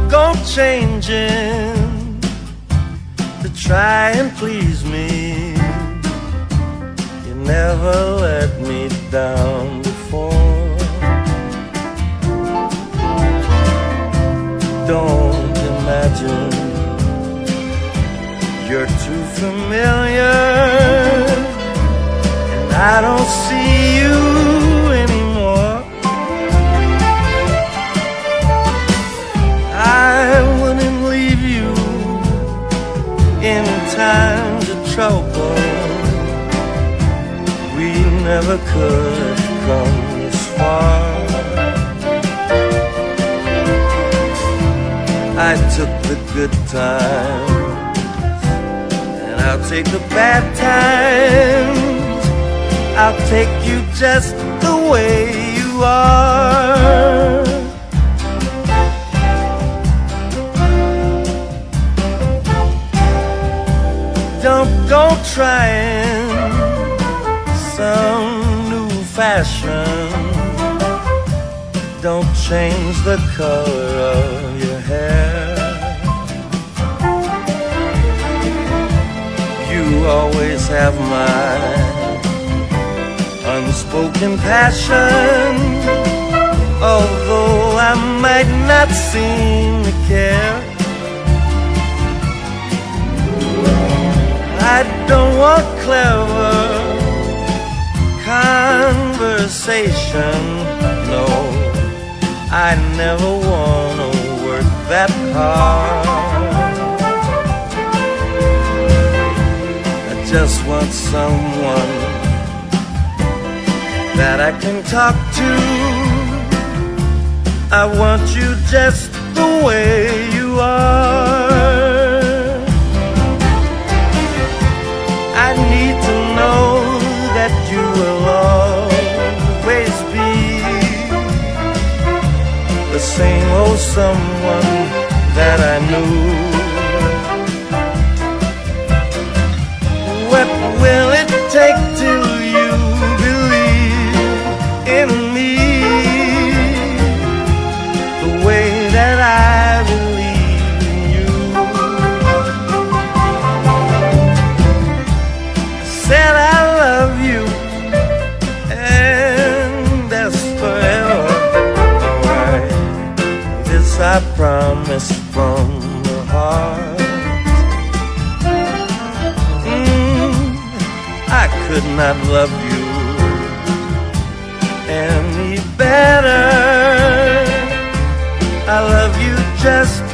go changing to try and please me. You never let me down before. Don't imagine you're too familiar, and I don't see you anymore. I wouldn't leave you in times of trouble. We never could have come this far. I took the good times, and I'll take the bad times. I'll take you just the way you are. Don't go trying some new fashion. Don't change the color of your hair. You always have my unspoken passion, although I might not seem to care. I don't want clever conversation, no. I never wanna work that hard. I just want someone that I can talk to. I want you just the way you are. I need to know that you will always be the same old someone that I knew. What will it take till you believe in me the way that I believe in you? I said I love you, and that's forever. Alright, this I promise from the heart. I could not love you any better. I love you just